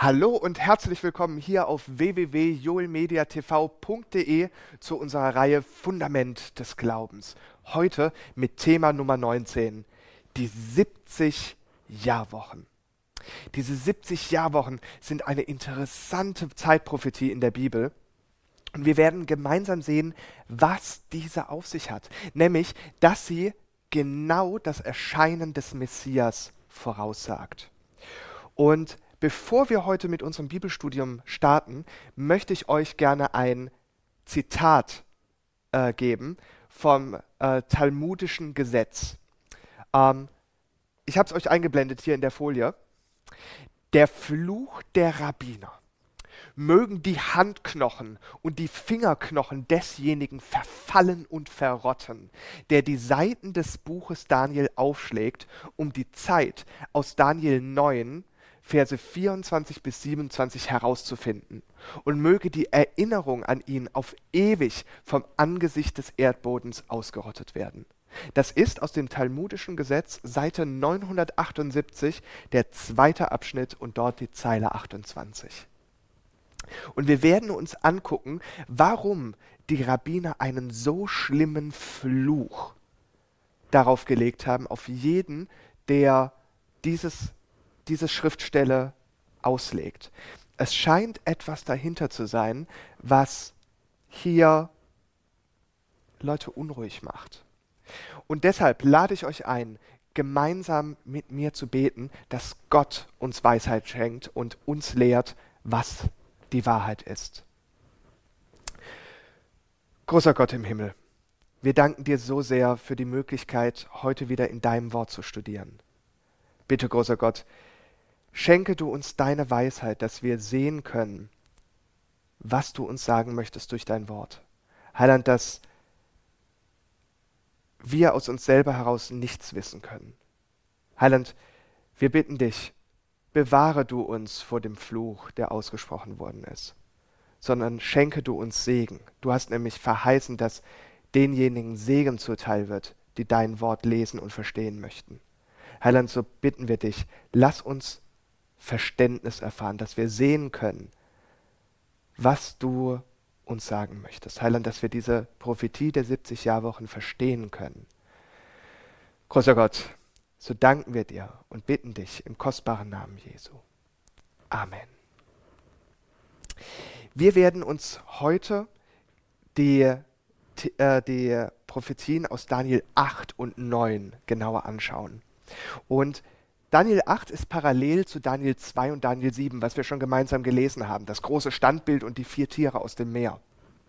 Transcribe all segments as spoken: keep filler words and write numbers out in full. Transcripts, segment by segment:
Hallo und herzlich willkommen hier auf w w w punkt joelmediatv punkt de zu unserer Reihe Fundament des Glaubens. Heute mit Thema Nummer neunzehn, die siebzig Jahrwochen. Diese siebzig Jahrwochen sind eine interessante Zeitprophetie in der Bibel. Und wir werden gemeinsam sehen, was diese auf sich hat. Nämlich, dass sie genau das Erscheinen des Messias voraussagt. Und bevor wir heute mit unserem Bibelstudium starten, möchte ich euch gerne ein Zitat äh, geben vom äh, talmudischen Gesetz. Ähm, ich habe es euch eingeblendet hier in der Folie. Der Fluch der Rabbiner. Mögen die Handknochen und die Fingerknochen desjenigen verfallen und verrotten, der die Seiten des Buches Daniel aufschlägt, um die Zeit aus Daniel neun, Verse vierundzwanzig bis siebenundzwanzig herauszufinden. Und möge die Erinnerung an ihn auf ewig vom Angesicht des Erdbodens ausgerottet werden. Das ist aus dem talmudischen Gesetz, Seite neunhundertachtundsiebzig, der zweite Abschnitt und dort die Zeile achtundzwanzig. Und wir werden uns angucken, warum die Rabbiner einen so schlimmen Fluch darauf gelegt haben, auf jeden, der dieses, diese Schriftstelle auslegt. Es scheint etwas dahinter zu sein, was hier Leute unruhig macht. Und deshalb lade ich euch ein, gemeinsam mit mir zu beten, dass Gott uns Weisheit schenkt und uns lehrt, was die Wahrheit ist. Großer Gott im Himmel, wir danken dir so sehr für die Möglichkeit, heute wieder in deinem Wort zu studieren. Bitte, großer Gott, schenke du uns deine Weisheit, dass wir sehen können, was du uns sagen möchtest durch dein Wort. Heiland, dass wir aus uns selber heraus nichts wissen können. Heiland, wir bitten dich, bewahre du uns vor dem Fluch, der ausgesprochen worden ist, sondern schenke du uns Segen. Du hast nämlich verheißen, dass denjenigen Segen zuteil wird, die dein Wort lesen und verstehen möchten. Heiland, so bitten wir dich, lass uns Verständnis erfahren, dass wir sehen können, was du uns sagen möchtest. Heiland, dass wir diese Prophetie der siebzig Jahrwochen verstehen können. Großer Gott, so danken wir dir und bitten dich im kostbaren Namen Jesu. Amen. Wir werden uns heute die, äh, die Prophetien aus Daniel acht und neun genauer anschauen. Und Daniel acht ist parallel zu Daniel zwei und Daniel sieben, was wir schon gemeinsam gelesen haben, das große Standbild und die vier Tiere aus dem Meer.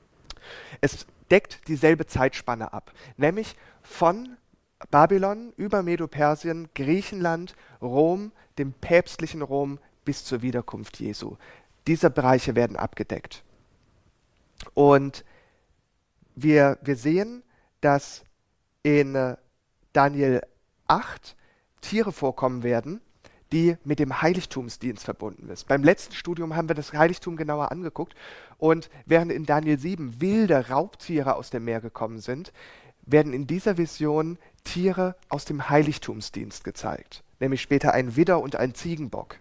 Es deckt dieselbe Zeitspanne ab, nämlich von Babylon über Medo-Persien, Griechenland, Rom, dem päpstlichen Rom bis zur Wiederkunft Jesu. Diese Bereiche werden abgedeckt. Und wir, wir sehen, dass in Daniel acht Tiere vorkommen werden, die mit dem Heiligtumsdienst verbunden ist. Beim letzten Studium haben wir das Heiligtum genauer angeguckt und während in Daniel sieben wilde Raubtiere aus dem Meer gekommen sind, werden in dieser Vision Tiere aus dem Heiligtumsdienst gezeigt, nämlich später ein Widder und ein Ziegenbock.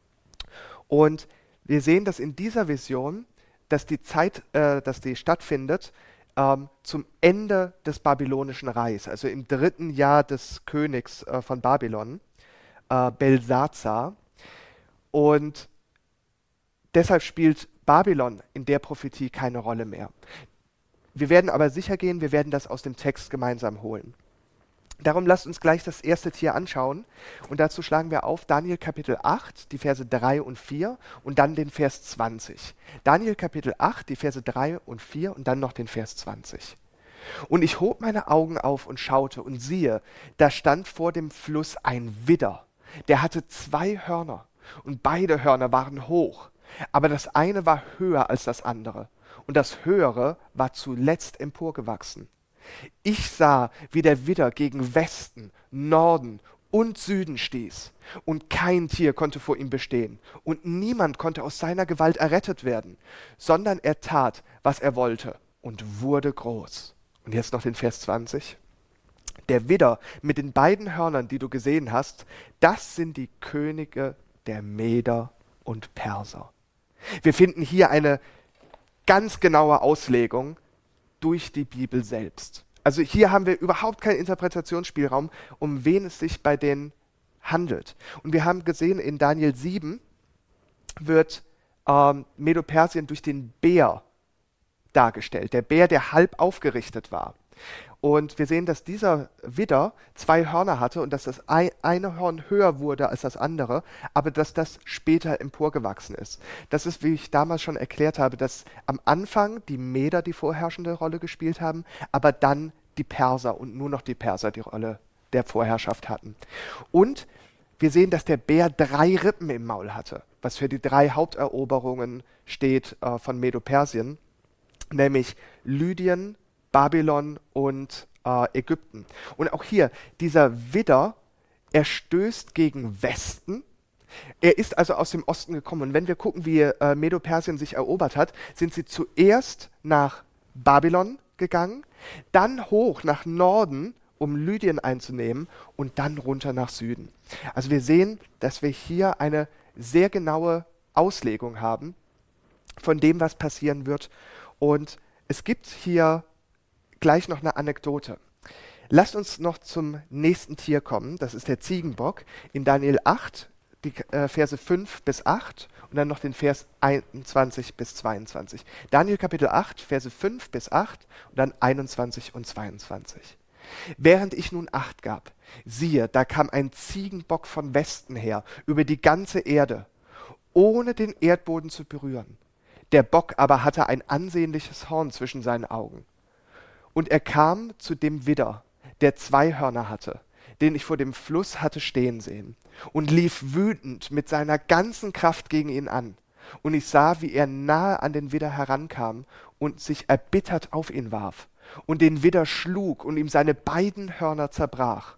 Und wir sehen, dass in dieser Vision, dass die Zeit, äh, dass die stattfindet, ähm, zum Ende des babylonischen Reichs, also im dritten Jahr des Königs äh, von Babylon, äh, Belsazar. Und deshalb spielt Babylon in der Prophetie keine Rolle mehr. Wir werden aber sicher gehen, wir werden das aus dem Text gemeinsam holen. Darum lasst uns gleich das erste Tier anschauen und dazu schlagen wir auf Daniel Kapitel acht, die Verse drei und vier und dann den Vers zwanzig. Daniel Kapitel acht, die Verse drei und vier und dann noch den Vers zwanzig. Und ich hob meine Augen auf und schaute und siehe, da stand vor dem Fluss ein Widder, der hatte zwei Hörner und beide Hörner waren hoch, aber das eine war höher als das andere. Und das Höhere war zuletzt emporgewachsen. Ich sah, wie der Widder gegen Westen, Norden und Süden stieß. Und kein Tier konnte vor ihm bestehen. Und niemand konnte aus seiner Gewalt errettet werden, sondern er tat, was er wollte und wurde groß. Und jetzt noch den Vers zwanzig. Der Widder mit den beiden Hörnern, die du gesehen hast, das sind die Könige der Meder und Perser. Wir finden hier eine ganz genaue Auslegung durch die Bibel selbst. Also hier haben wir überhaupt keinen Interpretationsspielraum, um wen es sich bei denen handelt. Und wir haben gesehen, in Daniel sieben wird ähm, Medo-Persien durch den Bär dargestellt. Der Bär, der halb aufgerichtet war. Und wir sehen, dass dieser Widder zwei Hörner hatte und dass das eine Horn höher wurde als das andere, aber dass das später emporgewachsen ist. Das ist, wie ich damals schon erklärt habe, dass am Anfang die Meder die vorherrschende Rolle gespielt haben, aber dann die Perser und nur noch die Perser die Rolle der Vorherrschaft hatten. Und wir sehen, dass der Bär drei Rippen im Maul hatte, was für die drei Haupteroberungen steht äh, von Medo-Persien, nämlich Lydien, Babylon und äh, Ägypten. Und auch hier, dieser Widder, er stößt gegen Westen. Er ist also aus dem Osten gekommen. Und wenn wir gucken, wie äh, Medo-Persien sich erobert hat, sind sie zuerst nach Babylon gegangen, dann hoch nach Norden, um Lydien einzunehmen und dann runter nach Süden. Also wir sehen, dass wir hier eine sehr genaue Auslegung haben von dem, was passieren wird. Und es gibt hier gleich noch eine Anekdote. Lasst uns noch zum nächsten Tier kommen, das ist der Ziegenbock. In Daniel acht, die äh, Verse fünf bis acht und dann noch den Vers einundzwanzig bis zweiundzwanzig. Daniel Kapitel acht, Verse fünf bis acht und dann einundzwanzig und zweiundzwanzig. Während ich nun Acht gab, siehe, da kam ein Ziegenbock von Westen her über die ganze Erde, ohne den Erdboden zu berühren. Der Bock aber hatte ein ansehnliches Horn zwischen seinen Augen. Und er kam zu dem Widder, der zwei Hörner hatte, den ich vor dem Fluss hatte stehen sehen, und lief wütend mit seiner ganzen Kraft gegen ihn an. Und ich sah, wie er nahe an den Widder herankam und sich erbittert auf ihn warf, und den Widder schlug und ihm seine beiden Hörner zerbrach.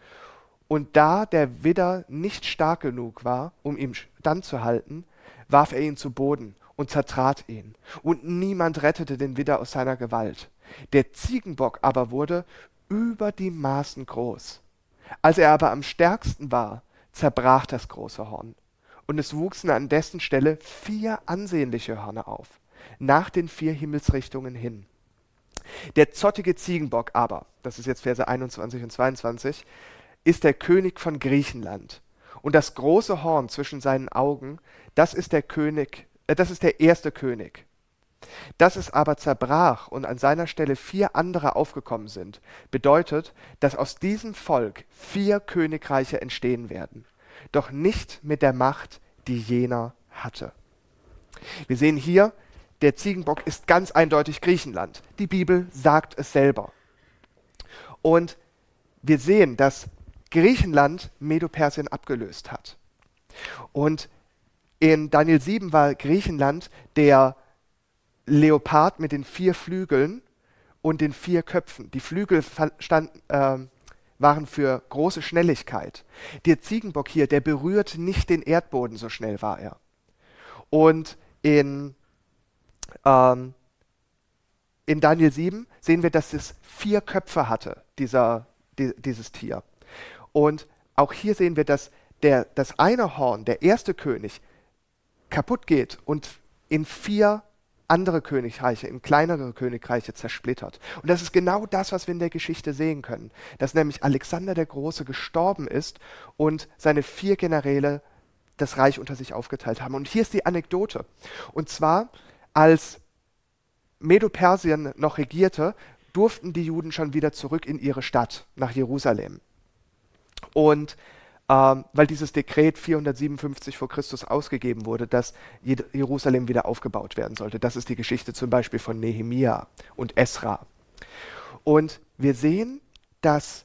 Und da der Widder nicht stark genug war, um ihm standzuhalten, warf er ihn zu Boden und zertrat ihn. Und niemand rettete den Widder aus seiner Gewalt. Der Ziegenbock aber wurde über die Maßen groß. Als er aber am stärksten war, zerbrach das große Horn. Und es wuchsen an dessen Stelle vier ansehnliche Hörner auf, nach den vier Himmelsrichtungen hin. Der zottige Ziegenbock aber, das ist jetzt Verse einundzwanzig und zweiundzwanzig, ist der König von Griechenland. Und das große Horn zwischen seinen Augen, das ist der König, äh, das ist der erste König. Dass es aber zerbrach und an seiner Stelle vier andere aufgekommen sind, bedeutet, dass aus diesem Volk vier Königreiche entstehen werden, doch nicht mit der Macht, die jener hatte. Wir sehen hier, der Ziegenbock ist ganz eindeutig Griechenland. Die Bibel sagt es selber. Und wir sehen, dass Griechenland Medo-Persien abgelöst hat. Und in Daniel sieben war Griechenland der Leopard mit den vier Flügeln und den vier Köpfen. Die Flügel stand, äh, waren für große Schnelligkeit. Der Ziegenbock hier, der berührt nicht den Erdboden, so schnell war er. Und in, ähm, in Daniel sieben sehen wir, dass es vier Köpfe hatte, dieser, die, dieses Tier. Und auch hier sehen wir, dass der, das eine Horn, der erste König, kaputt geht und in vier andere Königreiche, in kleinere Königreiche zersplittert. Und das ist genau das, was wir in der Geschichte sehen können. Dass nämlich Alexander der Große gestorben ist und seine vier Generäle das Reich unter sich aufgeteilt haben. Und hier ist die Anekdote. Und zwar, als Medo-Persien noch regierte, durften die Juden schon wieder zurück in ihre Stadt, nach Jerusalem. Und ähm, weil dieses Dekret vierhundertsiebenundfünfzig vor Christus ausgegeben wurde, dass Jerusalem wieder aufgebaut werden sollte. Das ist die Geschichte zum Beispiel von Nehemia und Esra. Und wir sehen, dass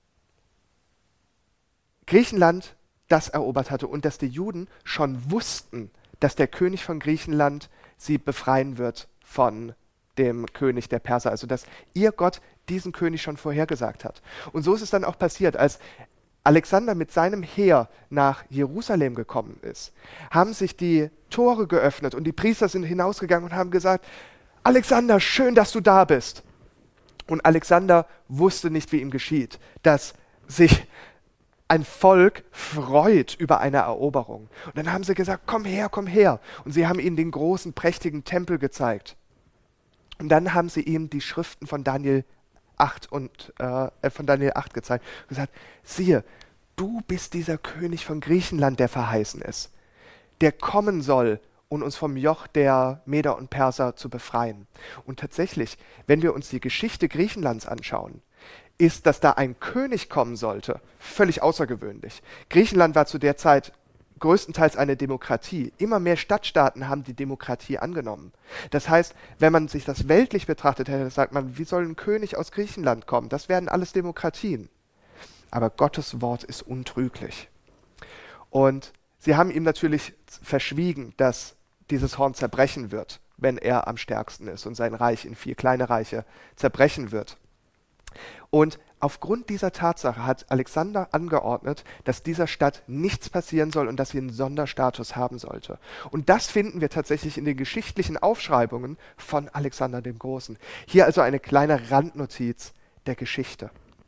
Griechenland das erobert hatte und dass die Juden schon wussten, dass der König von Griechenland sie befreien wird von dem König der Perser. Also dass ihr Gott diesen König schon vorhergesagt hat. Und so ist es dann auch passiert, als Alexander mit seinem Heer nach Jerusalem gekommen ist, haben sich die Tore geöffnet und die Priester sind hinausgegangen und haben gesagt, Alexander, schön, dass du da bist. Und Alexander wusste nicht, wie ihm geschieht, dass sich ein Volk freut über eine Eroberung. Und dann haben sie gesagt, komm her, komm her. Und sie haben ihnen den großen, prächtigen Tempel gezeigt. Und dann haben sie ihm die Schriften von Daniel acht und äh, von Daniel acht gezeigt und gesagt, siehe, du bist dieser König von Griechenland, der verheißen ist, der kommen soll, um uns vom Joch der Meder und Perser zu befreien. Und tatsächlich, wenn wir uns die Geschichte Griechenlands anschauen, ist, dass da ein König kommen sollte, völlig außergewöhnlich. Griechenland war zu der Zeit größtenteils eine Demokratie. Immer mehr Stadtstaaten haben die Demokratie angenommen. Das heißt, wenn man sich das weltlich betrachtet hätte, sagt man, wie soll ein König aus Griechenland kommen? Das werden alles Demokratien. Aber Gottes Wort ist untrüglich. Und sie haben ihm natürlich verschwiegen, dass dieses Horn zerbrechen wird, wenn er am stärksten ist und sein Reich in vier kleine Reiche zerbrechen wird. Und aufgrund dieser Tatsache hat Alexander angeordnet, dass dieser Stadt nichts passieren soll und dass sie einen Sonderstatus haben sollte. Und das finden wir tatsächlich in den geschichtlichen Aufschreibungen von Alexander dem Großen. Hier also eine kleine Randnotiz der Geschichte.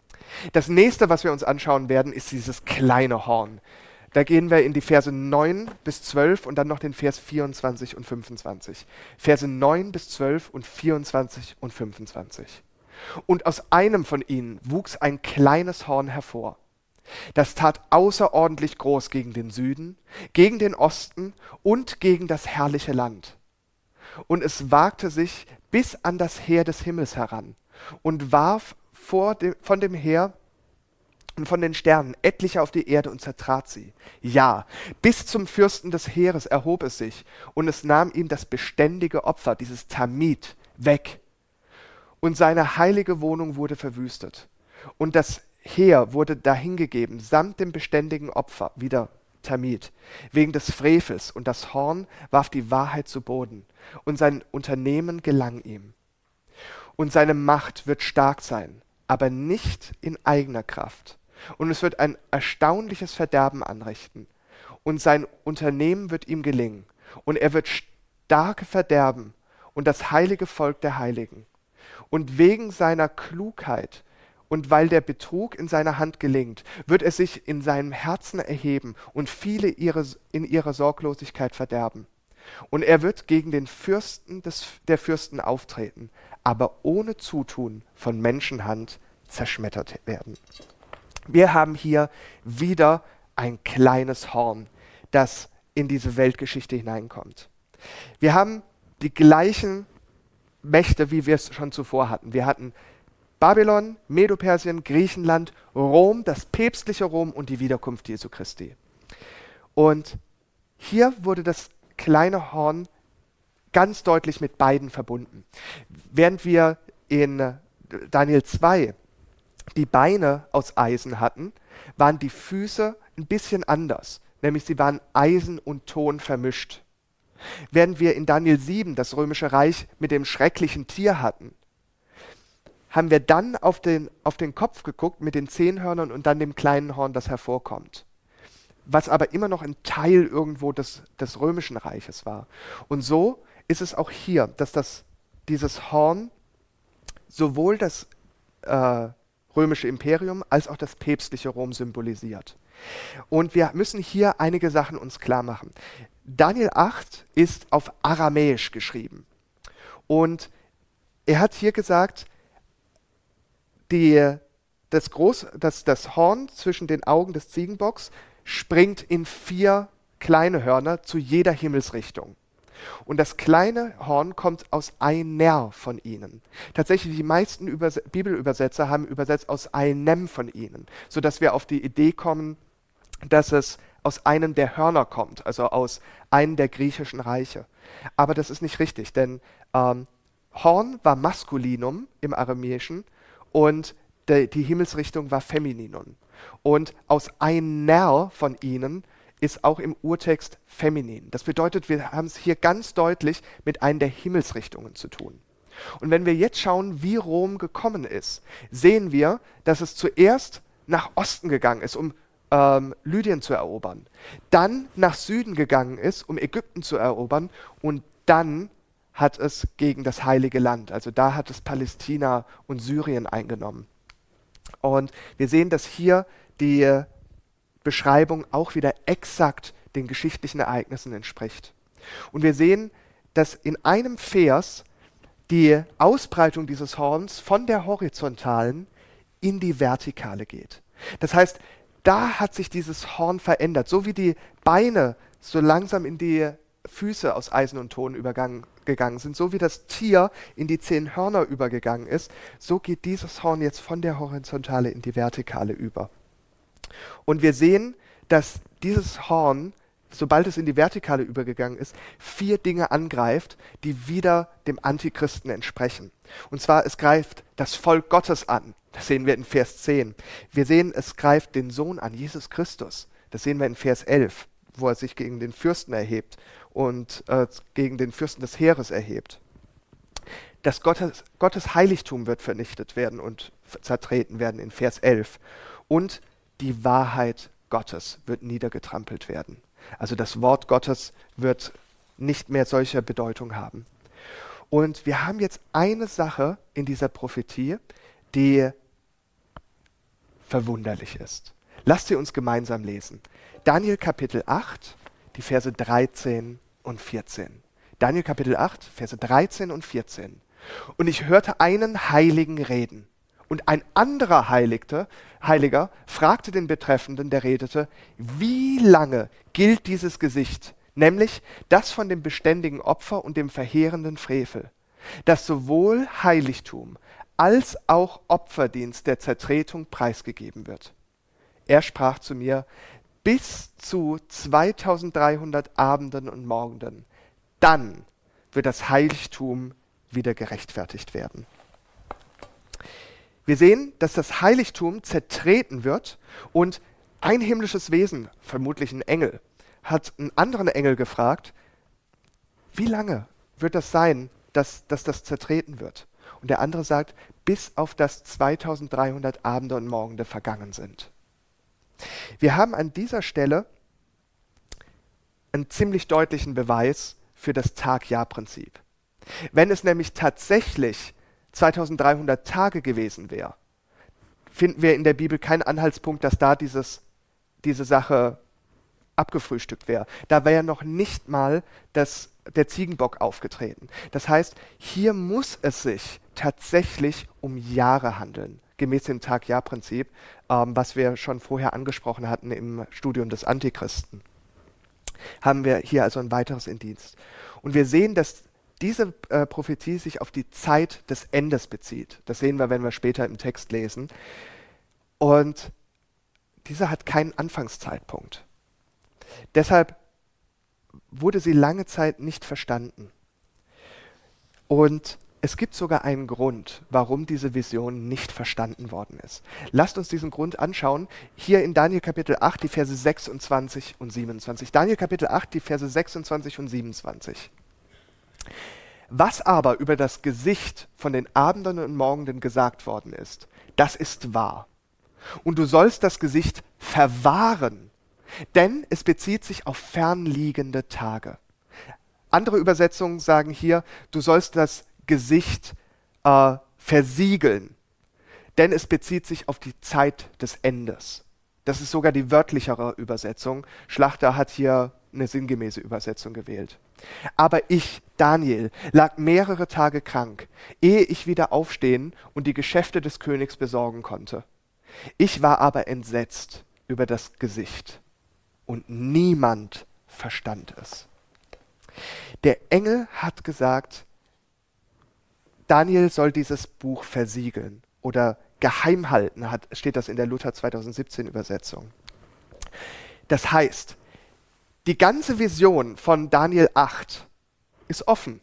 Das nächste, was wir uns anschauen werden, ist dieses kleine Horn. Da gehen wir in die Verse neun bis zwölf und dann noch den Vers vierundzwanzig und fünfundzwanzig. Verse neun bis zwölf und vierundzwanzig und fünfundzwanzig. Und aus einem von ihnen wuchs ein kleines Horn hervor. Das tat außerordentlich groß gegen den Süden, gegen den Osten und gegen das herrliche Land. Und es wagte sich bis an das Heer des Himmels heran und warf vor dem, von dem Heer und von den Sternen etliche auf die Erde und zertrat sie. Ja, bis zum Fürsten des Heeres erhob es sich und es nahm ihm das beständige Opfer, dieses Tamid, weg. Und seine heilige Wohnung wurde verwüstet. Und das Heer wurde dahingegeben, samt dem beständigen Opfer, wieder Tamid, wegen des Frevels. Und das Horn warf die Wahrheit zu Boden. Und sein Unternehmen gelang ihm. Und seine Macht wird stark sein, aber nicht in eigener Kraft. Und es wird ein erstaunliches Verderben anrichten. Und sein Unternehmen wird ihm gelingen. Und er wird starke verderben und das heilige Volk der Heiligen. Und wegen seiner Klugheit und weil der Betrug in seiner Hand gelingt, wird er sich in seinem Herzen erheben und viele ihre, in ihrer Sorglosigkeit verderben. Und er wird gegen den Fürsten des, der Fürsten auftreten, aber ohne Zutun von Menschenhand zerschmettert werden. Wir haben hier wieder ein kleines Horn, das in diese Weltgeschichte hineinkommt. Wir haben die gleichen Mächte, wie wir es schon zuvor hatten. Wir hatten Babylon, Medo-Persien, Griechenland, Rom, das päpstliche Rom und die Wiederkunft Jesu Christi. Und hier wurde das kleine Horn ganz deutlich mit beiden verbunden. Während wir in Daniel zwei die Beine aus Eisen hatten, waren die Füße ein bisschen anders, nämlich sie waren Eisen und Ton vermischt. Während wir in Daniel sieben das römische Reich mit dem schrecklichen Tier hatten, haben wir dann auf den, auf den Kopf geguckt mit den zehn Hörnern und dann dem kleinen Horn, das hervorkommt. Was aber immer noch ein Teil irgendwo des, des römischen Reiches war. Und so ist es auch hier, dass das, dieses Horn sowohl das äh, römische Imperium als auch das päpstliche Rom symbolisiert. Und wir müssen hier einige Sachen uns klar machen. Daniel acht ist auf Aramäisch geschrieben. Und er hat hier gesagt, die, das, Groß, das, das Horn zwischen den Augen des Ziegenbocks springt in vier kleine Hörner zu jeder Himmelsrichtung. Und das kleine Horn kommt aus einer von ihnen. Tatsächlich, die meisten Übers- Bibelübersetzer haben übersetzt aus einem von ihnen, sodass wir auf die Idee kommen, dass es aus einem der Hörner kommt, also aus einem der griechischen Reiche. Aber das ist nicht richtig, denn ähm, Horn war Maskulinum im Aramäischen und de, die Himmelsrichtung war Femininum. Und aus einer von ihnen ist auch im Urtext feminin. Das bedeutet, wir haben es hier ganz deutlich mit einer der Himmelsrichtungen zu tun. Und wenn wir jetzt schauen, wie Rom gekommen ist, sehen wir, dass es zuerst nach Osten gegangen ist, um ähm, Lydien zu erobern, dann nach Süden gegangen ist, um Ägypten zu erobern und dann hat es gegen das Heilige Land, also da hat es Palästina und Syrien eingenommen. Und wir sehen, dass hier die Beschreibung auch wieder exakt den geschichtlichen Ereignissen entspricht. Und wir sehen, dass in einem Vers die Ausbreitung dieses Horns von der horizontalen in die vertikale geht. Das heißt, da hat sich dieses Horn verändert, so wie die Beine so langsam in die Füße aus Eisen und Ton übergegangen sind, so wie das Tier in die zehn Hörner übergegangen ist, so geht dieses Horn jetzt von der Horizontale in die Vertikale über. Und wir sehen, dass dieses Horn, sobald es in die Vertikale übergegangen ist, vier Dinge angreift, die wieder dem Antichristen entsprechen. Und zwar, es greift das Volk Gottes an. Das sehen wir in Vers zehn. Wir sehen, es greift den Sohn an, Jesus Christus. Das sehen wir in Vers elf, wo er sich gegen den Fürsten erhebt und äh, gegen den Fürsten des Heeres erhebt. Das Gottes, Gottes Heiligtum wird vernichtet werden und zertreten werden in Vers elf. Und die Wahrheit Gottes wird niedergetrampelt werden. Also das Wort Gottes wird nicht mehr solche Bedeutung haben. Und wir haben jetzt eine Sache in dieser Prophetie, die verwunderlich ist. Lasst sie uns gemeinsam lesen. Daniel Kapitel acht, die Verse dreizehn und vierzehn. Daniel Kapitel acht, Verse dreizehn und vierzehn. Und ich hörte einen Heiligen reden. Und ein anderer Heiligte, Heiliger fragte den Betreffenden, der redete, wie lange gilt dieses Gesicht, nämlich das von dem beständigen Opfer und dem verheerenden Frevel, das sowohl Heiligtum als auch Opferdienst der Zertretung preisgegeben wird. Er sprach zu mir, bis zu zweitausenddreihundert Abenden und Morgenden, dann wird das Heiligtum wieder gerechtfertigt werden. Wir sehen, dass das Heiligtum zertreten wird und ein himmlisches Wesen, vermutlich ein Engel, hat einen anderen Engel gefragt, wie lange wird das sein, dass, dass das zertreten wird? Und der andere sagt, bis auf das zweitausenddreihundert Abende und Morgende vergangen sind. Wir haben an dieser Stelle einen ziemlich deutlichen Beweis für das Tag-Jahr-Prinzip. Wenn es nämlich tatsächlich zweitausenddreihundert Tage gewesen wäre, finden wir in der Bibel keinen Anhaltspunkt, dass da dieses, diese Sache abgefrühstückt wäre. Da wäre ja noch nicht mal das, der Ziegenbock aufgetreten. Das heißt, hier muss es sich tatsächlich um Jahre handeln, gemäß dem Tag-Jahr-Prinzip, ähm, was wir schon vorher angesprochen hatten im Studium des Antichristen. Haben wir hier also ein weiteres Indiz. Und wir sehen, dass diese äh, Prophetie sich auf die Zeit des Endes bezieht. Das sehen wir, wenn wir später im Text lesen. Und diese hat keinen Anfangszeitpunkt. Deshalb wurde sie lange Zeit nicht verstanden. Und es gibt sogar einen Grund, warum diese Vision nicht verstanden worden ist. Lasst uns diesen Grund anschauen. Hier in Daniel Kapitel acht, die Verse sechsundzwanzig und siebenundzwanzig. Daniel Kapitel acht, die Verse sechsundzwanzig und siebenundzwanzig. Was aber über das Gesicht von den Abenden und Morgenden gesagt worden ist, das ist wahr. Und du sollst das Gesicht verwahren, denn es bezieht sich auf fernliegende Tage. Andere Übersetzungen sagen hier, du sollst das Gesicht äh, versiegeln, denn es bezieht sich auf die Zeit des Endes. Das ist sogar die wörtlichere Übersetzung. Schlachter hat hier eine sinngemäße Übersetzung gewählt. Aber ich, Daniel, lag mehrere Tage krank, ehe ich wieder aufstehen und die Geschäfte des Königs besorgen konnte. Ich war aber entsetzt über das Gesicht und niemand verstand es. Der Engel hat gesagt, Daniel soll dieses Buch versiegeln oder geheim halten, hat, steht das in der Luther zweitausendsiebzehn Übersetzung. Das heißt, die ganze Vision von Daniel acht ist offen.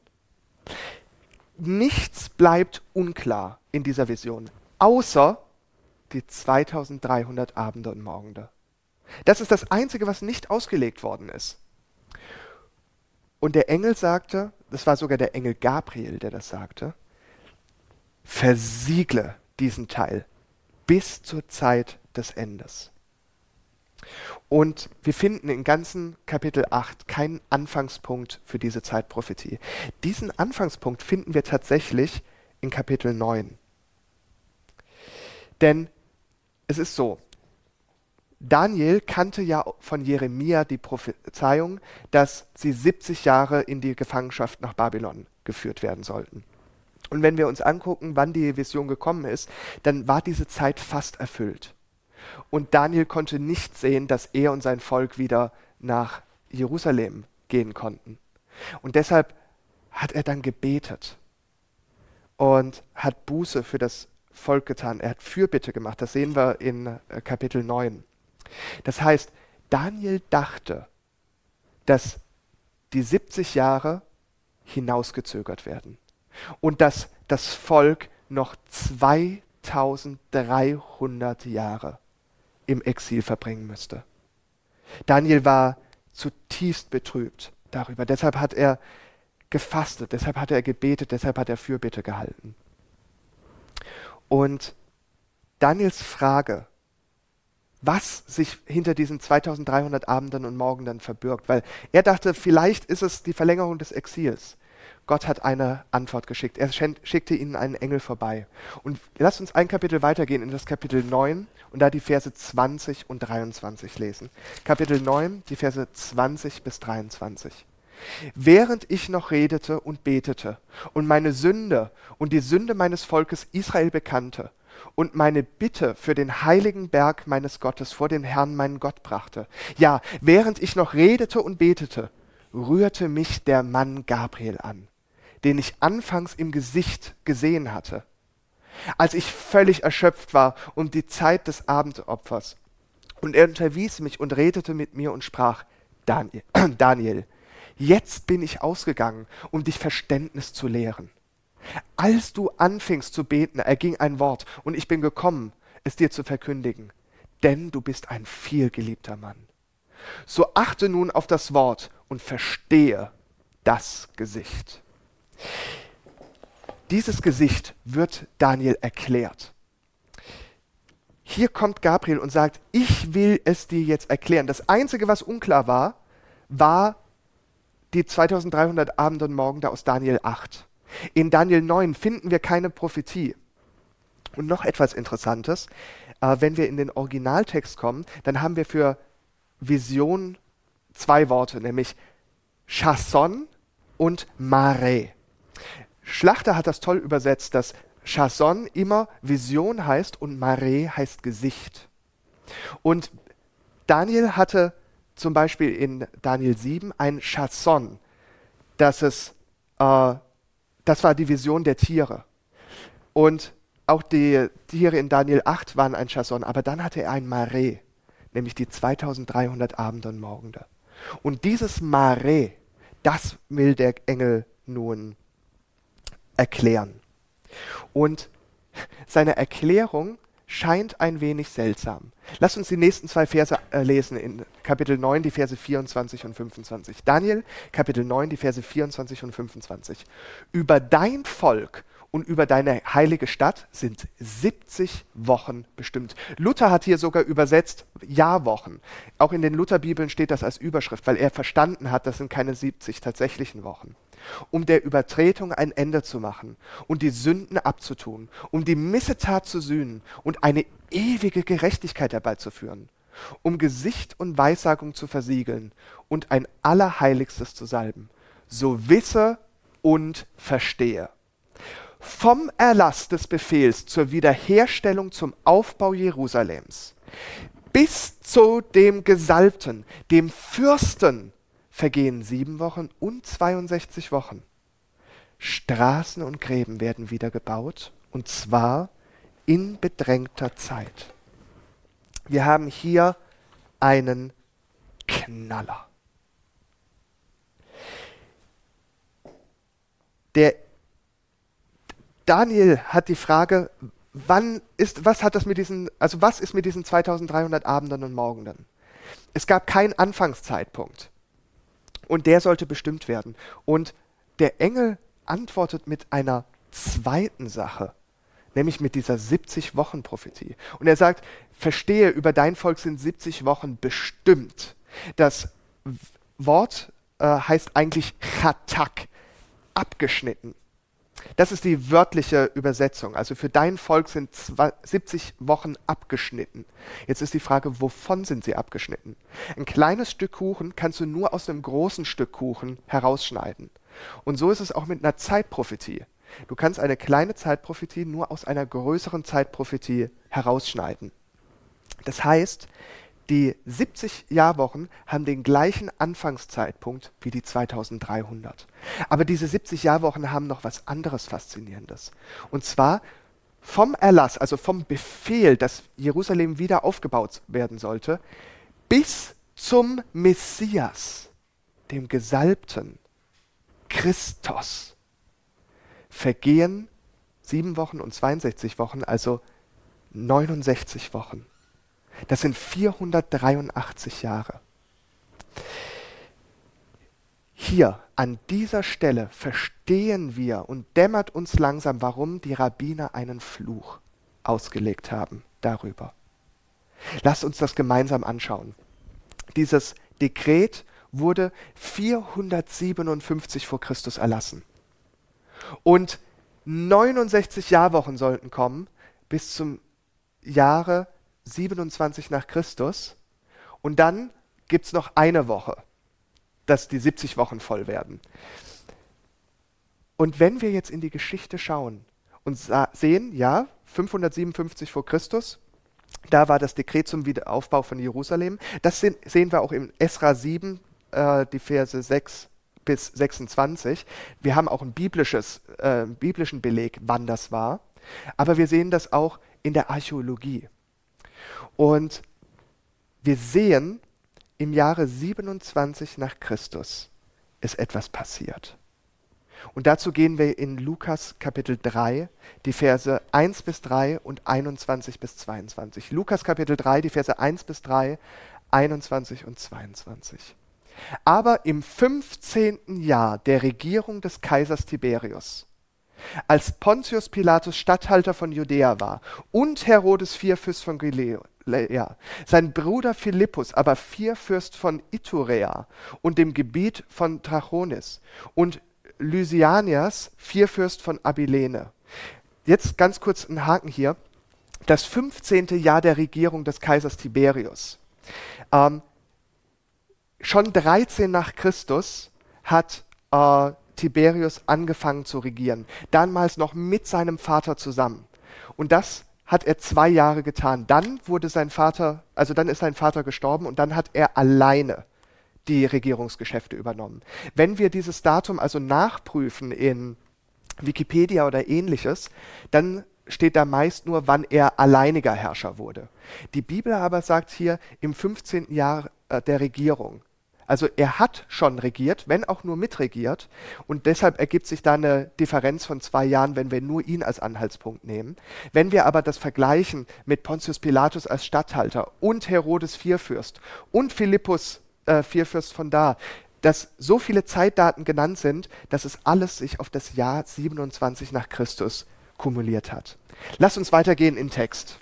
Nichts bleibt unklar in dieser Vision, außer die zweitausenddreihundert Abende und Morgende. Das ist das Einzige, was nicht ausgelegt worden ist. Und der Engel sagte, das war sogar der Engel Gabriel, der das sagte, versiegle diesen Teil bis zur Zeit des Endes. Und wir finden im ganzen Kapitel acht keinen Anfangspunkt für diese Zeitprophetie. Diesen Anfangspunkt finden wir tatsächlich in Kapitel neun. Denn es ist so, Daniel kannte ja von Jeremia die Prophezeiung, dass sie siebzig Jahre in die Gefangenschaft nach Babylon geführt werden sollten. Und wenn wir uns angucken, wann die Vision gekommen ist, dann war diese Zeit fast erfüllt. Und Daniel konnte nicht sehen, dass er und sein Volk wieder nach Jerusalem gehen konnten. Und deshalb hat er dann gebetet und hat Buße für das Volk getan. Er hat Fürbitte gemacht. Das sehen wir in äh, Kapitel neun. Das heißt, Daniel dachte, dass die siebzig Jahre hinausgezögert werden und dass das Volk noch zweitausenddreihundert Jahre im Exil verbringen müsste. Daniel war zutiefst betrübt darüber. Deshalb hat er gefastet, deshalb hat er gebetet, deshalb hat er Fürbitte gehalten. Und Daniels Frage, was sich hinter diesen zweitausenddreihundert Abenden und Morgenden verbirgt, weil er dachte, vielleicht ist es die Verlängerung des Exils. Gott hat eine Antwort geschickt. Er schickte ihnen einen Engel vorbei. Und lasst uns ein Kapitel weitergehen in das Kapitel neun und da die Verse zwanzig und dreiundzwanzig lesen. Kapitel neun, die Verse zwanzig bis dreiundzwanzig. Während ich noch redete und betete und meine Sünde und die Sünde meines Volkes Israel bekannte und meine Bitte für den heiligen Berg meines Gottes vor den Herrn meinen Gott brachte, ja, während ich noch redete und betete, rührte mich der Mann Gabriel an, den ich anfangs im Gesicht gesehen hatte, als ich völlig erschöpft war um die Zeit des Abendopfers. Und er unterwies mich und redete mit mir und sprach, Daniel, Daniel, jetzt bin ich ausgegangen, um dich Verständnis zu lehren. Als du anfingst zu beten, erging ein Wort, und ich bin gekommen, es dir zu verkündigen, denn du bist ein vielgeliebter Mann. So achte nun auf das Wort und verstehe das Gesicht. Dieses Gesicht wird Daniel erklärt. Hier kommt Gabriel und sagt, ich will es dir jetzt erklären. Das Einzige, was unklar war, war die zweitausenddreihundert Abende und Morgen da aus Daniel acht. In Daniel neun finden wir keine Prophetie. Und noch etwas Interessantes, äh, wenn wir in den Originaltext kommen, dann haben wir für Vision zwei Worte, nämlich Chasson und Mare. Schlachter hat das toll übersetzt, dass Chasson immer Vision heißt und Mare heißt Gesicht. Und Daniel hatte zum Beispiel in Daniel sieben ein Chasson, dass es, äh, das war die Vision der Tiere. Und auch die Tiere in Daniel acht waren ein Chasson, aber dann hatte er ein Mare, nämlich die zweitausenddreihundert Abende und Morgende. Und dieses Mare, das will der Engel nun erklären. Und seine Erklärung scheint ein wenig seltsam. Lasst uns die nächsten zwei Verse äh, lesen in Kapitel neun, die Verse vierundzwanzig und fünfundzwanzig. Daniel, Kapitel neun, die Verse vierundzwanzig und fünfundzwanzig. Über dein Volk und über deine heilige Stadt sind siebzig Wochen bestimmt. Luther hat hier sogar übersetzt Jahrwochen. Auch in den Lutherbibeln steht das als Überschrift, weil er verstanden hat, das sind keine siebzig tatsächlichen Wochen. Um der Übertretung ein Ende zu machen und die Sünden abzutun, um die Missetat zu sühnen und eine ewige Gerechtigkeit herbeizuführen, um Gesicht und Weissagung zu versiegeln und ein Allerheiligstes zu salben. So wisse und verstehe. Vom Erlass des Befehls zur Wiederherstellung zum Aufbau Jerusalems bis zu dem Gesalbten, dem Fürsten, vergehen sieben Wochen und zweiundsechzig Wochen. Straßen und Gräben werden wieder gebaut, und zwar in bedrängter Zeit. Wir haben hier einen Knaller. Der Daniel hat die Frage, wann ist, was hat das mit diesen, also was ist mit diesen zweitausenddreihundert Abenden und Morgenden? Es gab keinen Anfangszeitpunkt. Und der sollte bestimmt werden. Und der Engel antwortet mit einer zweiten Sache, nämlich mit dieser siebzig-Wochen-Prophetie. Und er sagt, verstehe, über dein Volk sind siebzig Wochen bestimmt. Das Wort äh, heißt eigentlich Chatak, abgeschnitten. Das ist die wörtliche Übersetzung. Also für dein Volk sind siebzig Wochen abgeschnitten. Jetzt ist die Frage, wovon sind sie abgeschnitten? Ein kleines Stück Kuchen kannst du nur aus einem großen Stück Kuchen herausschneiden. Und so ist es auch mit einer Zeitprophetie. Du kannst eine kleine Zeitprophetie nur aus einer größeren Zeitprophetie herausschneiden. Das heißt, die siebzig Jahrwochen haben den gleichen Anfangszeitpunkt wie die zweitausenddreihundert. Aber diese siebzig Jahrwochen haben noch was anderes Faszinierendes. Und zwar vom Erlass, also vom Befehl, dass Jerusalem wieder aufgebaut werden sollte, bis zum Messias, dem Gesalbten, Christus, vergehen sieben Wochen und zweiundsechzig Wochen, also neunundsechzig Wochen. Das sind vierhundertdreiundachtzig Jahre. Hier, an dieser Stelle, verstehen wir und dämmert uns langsam, warum die Rabbiner einen Fluch ausgelegt haben darüber. Lasst uns das gemeinsam anschauen. Dieses Dekret wurde vierhundertsiebenundfünfzig vor Christus erlassen. Und neunundsechzig Jahrwochen sollten kommen bis zum Jahre siebenundzwanzig nach Christus. Und dann gibt es noch eine Woche, dass die siebzig Wochen voll werden. Und wenn wir jetzt in die Geschichte schauen und sehen, ja, fünfhundertsiebenundfünfzig vor Christus, da war das Dekret zum Wiederaufbau von Jerusalem. Das sehen wir auch in Esra sieben, äh, die Verse sechs bis sechsundzwanzig. Wir haben auch einen biblisches, äh, biblischen Beleg, wann das war. Aber wir sehen das auch in der Archäologie. Und wir sehen, im Jahre siebenundzwanzig nach Christus ist etwas passiert. Und dazu gehen wir in Lukas Kapitel drei, die Verse eins bis drei und einundzwanzig bis zweiundzwanzig. Lukas Kapitel drei, die Verse eins bis drei, einundzwanzig und zweiundzwanzig. Aber im fünfzehnten Jahr der Regierung des Kaisers Tiberius, als Pontius Pilatus Statthalter von Judäa war und Herodes Vierfürst von Galiläa, sein Bruder Philippus aber Vierfürst von Iturea und dem Gebiet von Trachonis und Lysianias Vierfürst von Abilene. Jetzt ganz kurz ein Haken hier. Das fünfzehnte Jahr der Regierung des Kaisers Tiberius. Ähm, schon dreizehn nach Christus hat äh, Tiberius angefangen zu regieren. Damals noch mit seinem Vater zusammen. Und das hat er zwei Jahre getan. Dann wurde sein Vater, also dann ist sein Vater gestorben und dann hat er alleine die Regierungsgeschäfte übernommen. Wenn wir dieses Datum also nachprüfen in Wikipedia oder ähnliches, dann steht da meist nur, wann er alleiniger Herrscher wurde. Die Bibel aber sagt hier im fünfzehnten Jahr äh, der Regierung. Also er hat schon regiert, wenn auch nur mitregiert, und deshalb ergibt sich da eine Differenz von zwei Jahren, wenn wir nur ihn als Anhaltspunkt nehmen. Wenn wir aber das vergleichen mit Pontius Pilatus als Statthalter und Herodes Vierfürst und Philippus äh, Vierfürst von da, dass so viele Zeitdaten genannt sind, dass es alles sich auf das Jahr siebenundzwanzig nach Christus kumuliert hat. Lasst uns weitergehen in Text.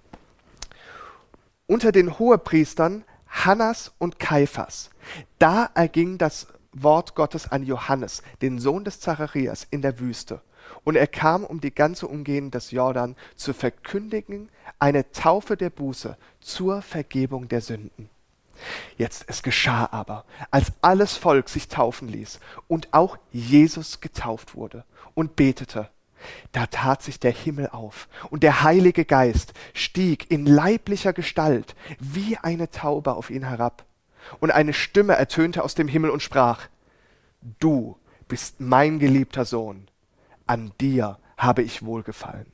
Unter den Hohepriestern Hannas und Kaiphas, da erging das Wort Gottes an Johannes, den Sohn des Zacharias, in der Wüste. Und er kam, um die ganze Umgehung des Jordan zu verkündigen, eine Taufe der Buße zur Vergebung der Sünden. Jetzt, es geschah aber, als alles Volk sich taufen ließ und auch Jesus getauft wurde und betete, da tat sich der Himmel auf und der Heilige Geist stieg in leiblicher Gestalt wie eine Taube auf ihn herab. Und eine Stimme ertönte aus dem Himmel und sprach, du bist mein geliebter Sohn, an dir habe ich wohlgefallen.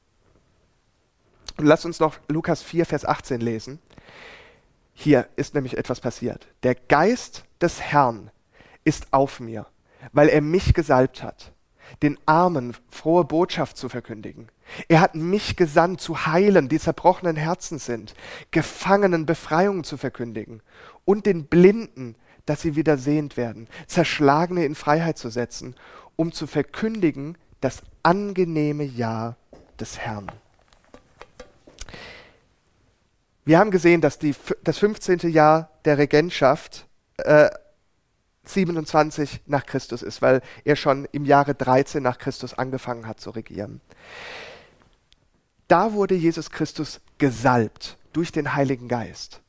Und lasst uns noch Lukas vier, Vers achtzehn lesen. Hier ist nämlich etwas passiert. Der Geist des Herrn ist auf mir, weil er mich gesalbt hat, den Armen frohe Botschaft zu verkündigen. Er hat mich gesandt, zu heilen, die zerbrochenen Herzen sind, Gefangenen Befreiung zu verkündigen und den Blinden, dass sie wieder sehend werden, Zerschlagene in Freiheit zu setzen, um zu verkündigen das angenehme Jahr des Herrn. Wir haben gesehen, dass die, das fünfzehnte Jahr der Regentschaft äh, siebenundzwanzig nach Christus ist, weil er schon im Jahre dreizehn nach Christus angefangen hat zu regieren. Da wurde Jesus Christus gesalbt durch den Heiligen Geist.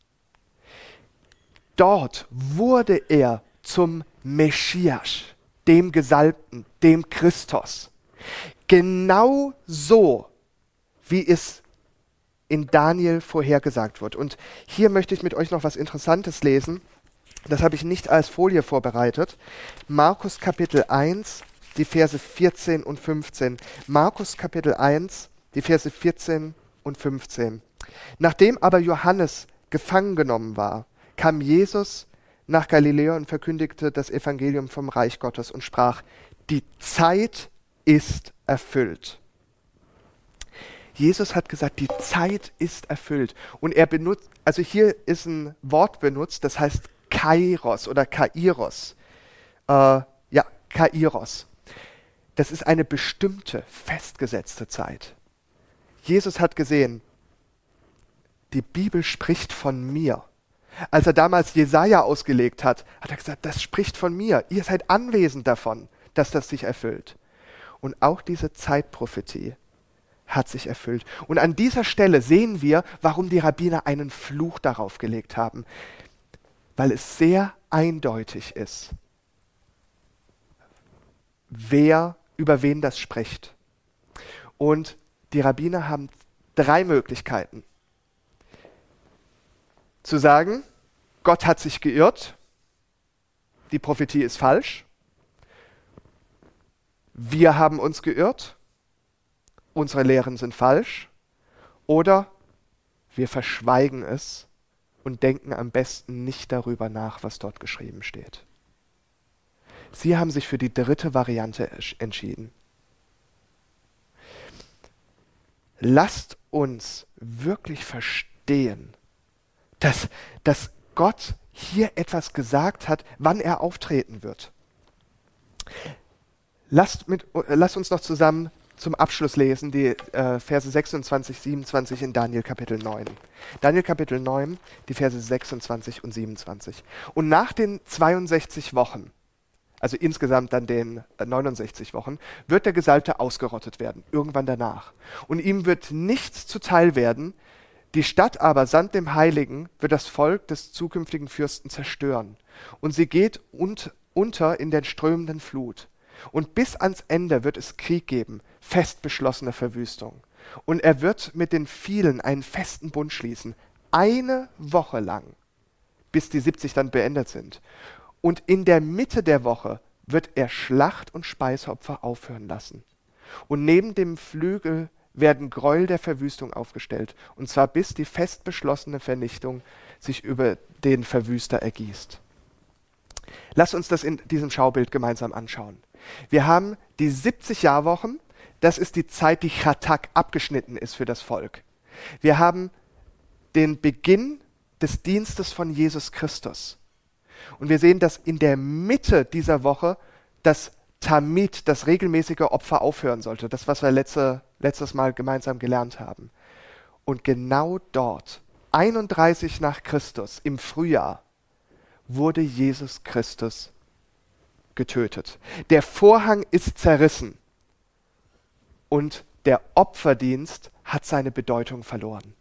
Dort wurde er zum Messias, dem Gesalbten, dem Christus. Genau so, wie es in Daniel vorhergesagt wird. Und hier möchte ich mit euch noch was Interessantes lesen. Das habe ich nicht als Folie vorbereitet. Markus Kapitel eins, die Verse vierzehn und fünfzehn. Markus Kapitel eins, die Verse vierzehn und fünfzehn. Nachdem aber Johannes gefangen genommen war, kam Jesus nach Galiläa und verkündigte das Evangelium vom Reich Gottes und sprach: Die Zeit ist erfüllt. Jesus hat gesagt, die Zeit ist erfüllt. Und er benutzt, also hier ist ein Wort benutzt, das heißt Kairos oder Kairos. Äh, ja, Kairos. Das ist eine bestimmte, festgesetzte Zeit. Jesus hat gesehen, die Bibel spricht von mir. Als er damals Jesaja ausgelegt hat, hat er gesagt, das spricht von mir. Ihr seid anwesend davon, dass das sich erfüllt. Und auch diese Zeitprophetie hat sich erfüllt. Und an dieser Stelle sehen wir, warum die Rabbiner einen Fluch darauf gelegt haben. Weil es sehr eindeutig ist, wer über wen das spricht. Und die Rabbiner haben drei Möglichkeiten. Zu sagen, Gott hat sich geirrt, die Prophetie ist falsch, wir haben uns geirrt, unsere Lehren sind falsch, oder wir verschweigen es und denken am besten nicht darüber nach, was dort geschrieben steht. Sie haben sich für die dritte Variante entschieden. Lasst uns wirklich verstehen, dass, dass Gott hier etwas gesagt hat, wann er auftreten wird. Lasst, mit, lasst uns noch zusammen zum Abschluss lesen, die äh, Verse sechsundzwanzig, siebenundzwanzig in Daniel Kapitel neun. Daniel Kapitel neun, die Verse sechsundzwanzig und siebenundzwanzig. Und nach den zweiundsechzig Wochen, also insgesamt dann den neunundsechzig Wochen, wird der Gesalbte ausgerottet werden, irgendwann danach. Und ihm wird nichts zuteil werden, die Stadt aber samt dem Heiligen wird das Volk des zukünftigen Fürsten zerstören. Und sie geht un- unter in der strömenden Flut. Und bis ans Ende wird es Krieg geben, fest beschlossene Verwüstung. Und er wird mit den vielen einen festen Bund schließen, eine Woche lang, bis die siebzig dann beendet sind. Und in der Mitte der Woche wird er Schlacht und Speisopfer aufhören lassen. Und neben dem Flügel werden Gräuel der Verwüstung aufgestellt, und zwar bis die fest beschlossene Vernichtung sich über den Verwüster ergießt. Lass uns das in diesem Schaubild gemeinsam anschauen. Wir haben die siebzig Jahrwochen, das ist die Zeit, die Chatak abgeschnitten ist für das Volk. Wir haben den Beginn des Dienstes von Jesus Christus. Und wir sehen, dass in der Mitte dieser Woche das Tamid, das regelmäßige Opfer, aufhören sollte. Das, was wir letzte, letztes Mal gemeinsam gelernt haben. Und genau dort, einunddreißig nach Christus, im Frühjahr, wurde Jesus Christus getötet. Der Vorhang ist zerrissen und der Opferdienst hat seine Bedeutung verloren.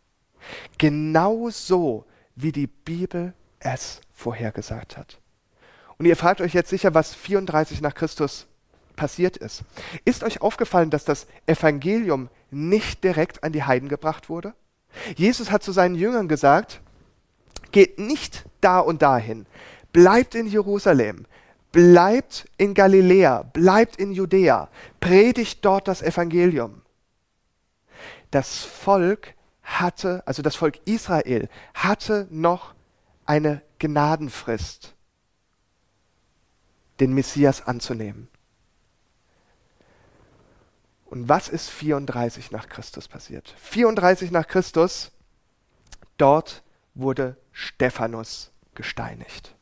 Genau so, wie die Bibel es vorhergesagt hat. Und ihr fragt euch jetzt sicher, was vierunddreißig nach Christus passiert ist. Ist euch aufgefallen, dass das Evangelium nicht direkt an die Heiden gebracht wurde? Jesus hat zu seinen Jüngern gesagt, geht nicht da und dahin, bleibt in Jerusalem, bleibt in Galiläa, bleibt in Judäa, predigt dort das Evangelium. Das Volk hatte, also das Volk Israel, hatte noch eine Gnadenfrist, den Messias anzunehmen. Und was ist vierunddreißig nach Christus passiert? vierunddreißig nach Christus, dort wurde Stephanus gesteinigt.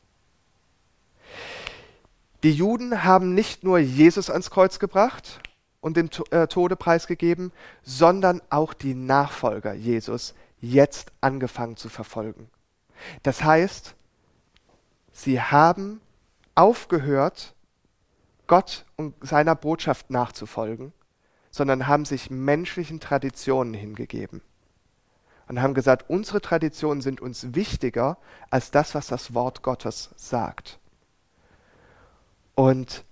Die Juden haben nicht nur Jesus ans Kreuz gebracht und dem äh, Tode preisgegeben, sondern auch die Nachfolger Jesus jetzt angefangen zu verfolgen. Das heißt, sie haben aufgehört, Gott und seiner Botschaft nachzufolgen, sondern haben sich menschlichen Traditionen hingegeben und haben gesagt, unsere Traditionen sind uns wichtiger als das, was das Wort Gottes sagt. Und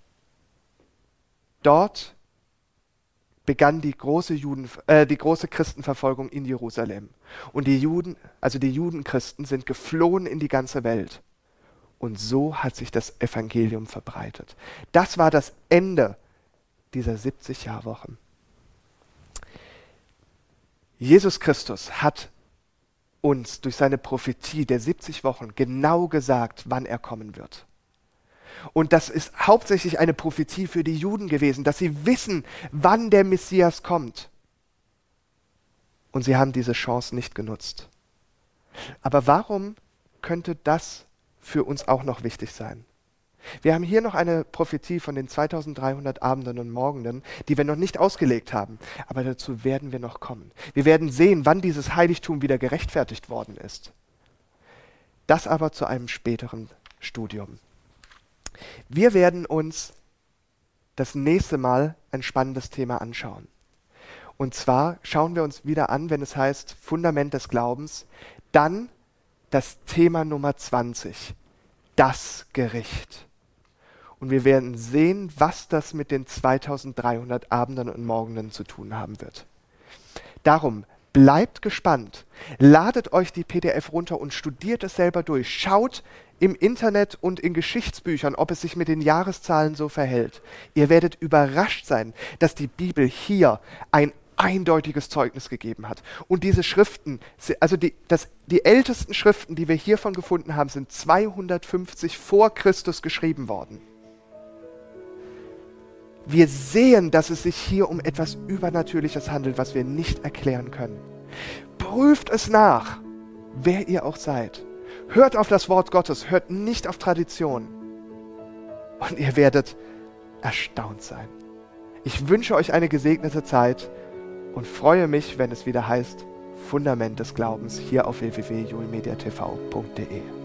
dort begann die große, Juden, äh, die große Christenverfolgung in Jerusalem. Und die Juden, also die Judenchristen, sind geflohen in die ganze Welt. Und so hat sich das Evangelium verbreitet. Das war das Ende dieser siebzig Jahrwochen. Jesus Christus hat uns durch seine Prophetie der siebzig Wochen genau gesagt, wann er kommen wird. Und das ist hauptsächlich eine Prophetie für die Juden gewesen, dass sie wissen, wann der Messias kommt. Und sie haben diese Chance nicht genutzt. Aber warum könnte das für uns auch noch wichtig sein? Wir haben hier noch eine Prophetie von den zweitausenddreihundert Abenden und Morgenden, die wir noch nicht ausgelegt haben. Aber dazu werden wir noch kommen. Wir werden sehen, wann dieses Heiligtum wieder gerechtfertigt worden ist. Das aber zu einem späteren Studium. Wir werden uns das nächste Mal ein spannendes Thema anschauen. Und zwar schauen wir uns wieder an, wenn es heißt Fundament des Glaubens, dann das Thema Nummer zwanzig, das Gericht. Und wir werden sehen, was das mit den zweitausenddreihundert Abenden und Morgenden zu tun haben wird. Darum bleibt gespannt, ladet euch die P D F runter und studiert es selber durch. Schaut im Internet und in Geschichtsbüchern, ob es sich mit den Jahreszahlen so verhält. Ihr werdet überrascht sein, dass die Bibel hier ein eindeutiges Zeugnis gegeben hat. Und diese Schriften, also die, das, die ältesten Schriften, die wir hiervon gefunden haben, sind zweihundertfünfzig vor Christus geschrieben worden. Wir sehen, dass es sich hier um etwas Übernatürliches handelt, was wir nicht erklären können. Prüft es nach, wer ihr auch seid. Hört auf das Wort Gottes, hört nicht auf Tradition. Und ihr werdet erstaunt sein. Ich wünsche euch eine gesegnete Zeit und freue mich, wenn es wieder heißt Fundament des Glaubens hier auf w w w punkt julmediatv punkt de.